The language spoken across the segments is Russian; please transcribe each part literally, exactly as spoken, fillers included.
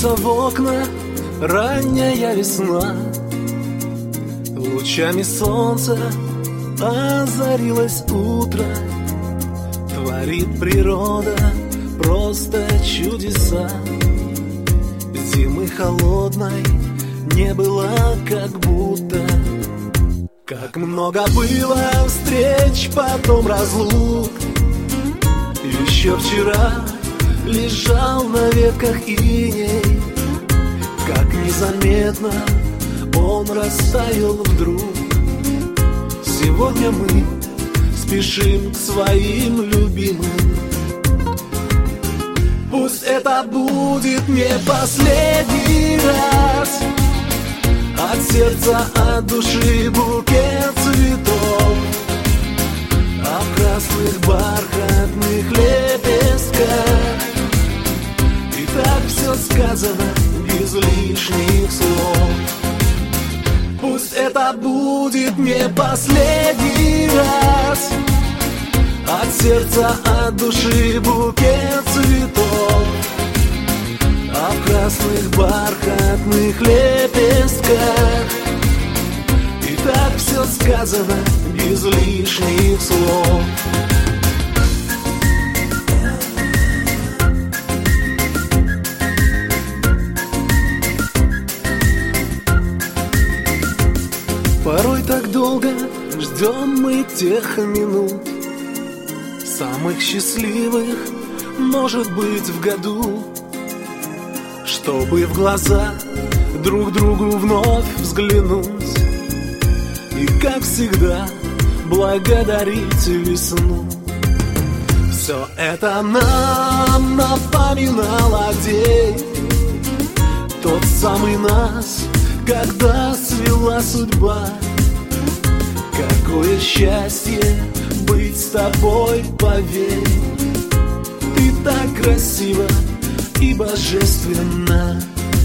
Стучится в окна ранняя весна, лучами солнца озарилось утро. Творит природа просто чудеса. Зимы холодной не было как будто. Как много было встреч, потом разлук. Еще вчера лежал на ветках иней, как незаметно он растаял вдруг. Сегодня мы спешим к своим любимым. Пусть это будет не последний раз. От сердца, от души букет цветов, а в красных бархатных лепестках и так все сказано без лишних слов. Пусть это будет не последний раз. От сердца, от души букет цветов, а в красных бархатных лепестках и так все сказано без лишних слов. Порой так долго ждем мы тех минут, самых счастливых, может быть, в году, чтобы в глаза друг другу вновь взглянуть и, как всегда, благодарить весну. Все это нам напоминало день, тот самый нас, когда свела судьба. Какое счастье быть с тобой, поверь. Ты так красива и божественна.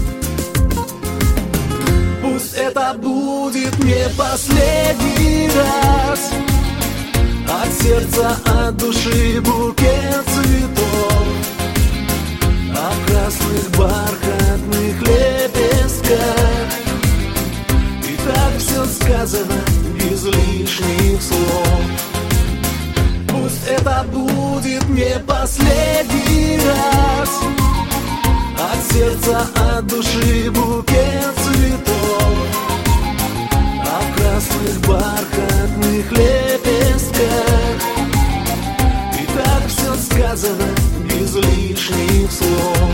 Пусть это будет не последний раз. От сердца, от души букет цветов, а в красных бархатных лепестках и так все сказано без лишних слов. Пусть это будет не последний раз. От сердца, от души букет цветов, а в красных бархатных лепестках и так все сказано без лишних слов.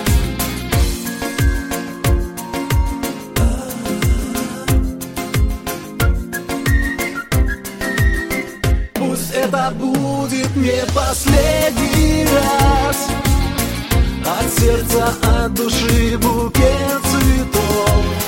Пусть это будет не последний раз. От сердца, от души букет цветов,